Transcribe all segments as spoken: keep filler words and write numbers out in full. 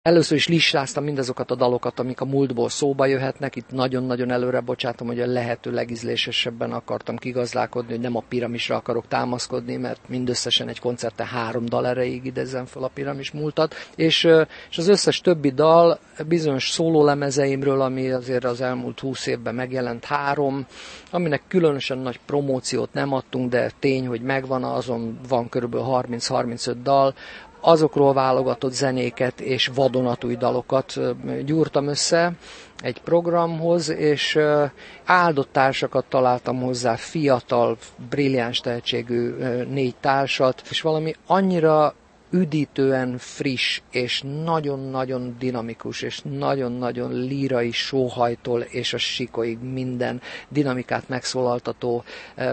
Először is listáztam mindazokat a dalokat, amik a múltból szóba jöhetnek. Itt nagyon-nagyon előre bocsátom, hogy a lehető legízlésesebben akartam kigazdálkodni, hogy nem a Piramisra akarok támaszkodni, mert mindösszesen egy koncerten három dal erejéig idézzem fel a Piramis múltat. És, és az összes többi dal bizonyos szólólemezeimről, ami azért az elmúlt húsz évben megjelent három, aminek különösen nagy promóciót nem adtunk, de tény, hogy megvan, azon van körülbelül harminc-harmincöt dal, azokról válogatott zenéket és vadonatúj dalokat gyúrtam össze egy programhoz, és áldott társakat találtam hozzá, fiatal, brilliáns tehetségű négy társat, és valami annyira üdítően friss, és nagyon-nagyon dinamikus, és nagyon-nagyon lírai sóhajtól és a sikoig minden dinamikát megszólaltató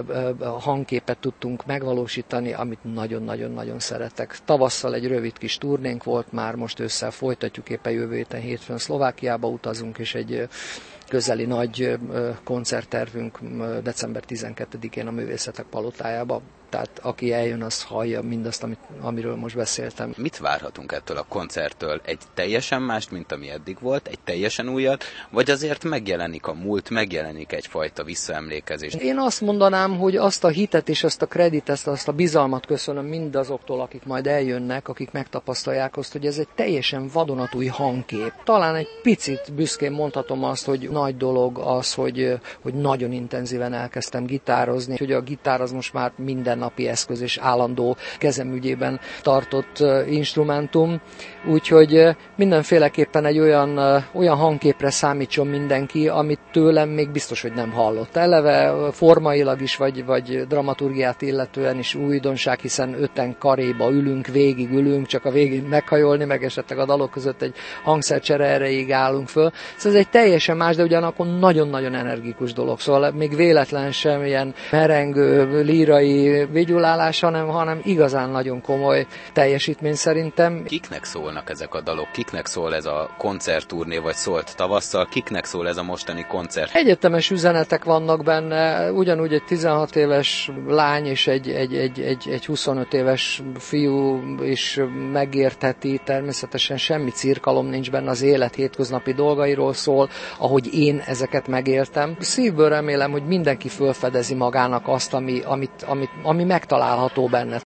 hangképet tudtunk megvalósítani, amit nagyon-nagyon-nagyon szeretek. Tavasszal egy rövid kis turnénk volt, már most ősszel folytatjuk, éppen jövő héten hétfőn Szlovákiába utazunk, és egy közeli nagy koncerttervünk december tizenkettedikén a Művészetek Palotájába. Tehát aki eljön, az hallja mindazt, amit, amiről most beszéltem. Mit várhatunk ettől a koncerttől? Egy teljesen mást, mint ami eddig volt? Egy teljesen újat? Vagy azért megjelenik a múlt, megjelenik egyfajta visszaemlékezés? Én azt mondanám, hogy azt a hitet és azt a kreditet, azt a bizalmat köszönöm mindazoktól, akik majd eljönnek, akik megtapasztalják azt, hogy ez egy teljesen vadonatúj hangkép. Talán egy picit büszkén mondhatom azt, hogy nagy dolog az, hogy, hogy nagyon intenzíven elkezdtem gitározni, hogy a gitár az most már minden napi eszköz és állandó kezemügyében tartott instrumentum, úgyhogy mindenféleképpen egy olyan, olyan hangképre számítson mindenki, amit tőlem még biztos, hogy nem hallott. Eleve formailag is, vagy, vagy dramaturgiát illetően is újdonság, hiszen öten karéba ülünk, végig ülünk, csak a végig meghajolni, meg esetleg a dalok között egy hangszercsere erejéig állunk föl. Szóval ez egy teljesen más, de ugyanakkor nagyon-nagyon energikus dolog. Szóval még véletlen sem ilyen merengő, lírai vigyulálás, hanem, hanem igazán nagyon komoly teljesítmény szerintem. Kiknek szólnak ezek a dalok? Kiknek szól ez a koncertturné, vagy szólt tavasszal? Kiknek szól ez a mostani koncert? Egyetemes üzenetek vannak benne, ugyanúgy egy tizenhat éves lány és egy, egy, egy, egy, egy huszonöt éves fiú is megértheti, természetesen semmi cirkalom nincs benne, az élet hétköznapi dolgairól szól, ahogy én ezeket megéltem. Szívből remélem, hogy mindenki felfedezi magának azt, ami, amit, amit, ami megtalálható benne.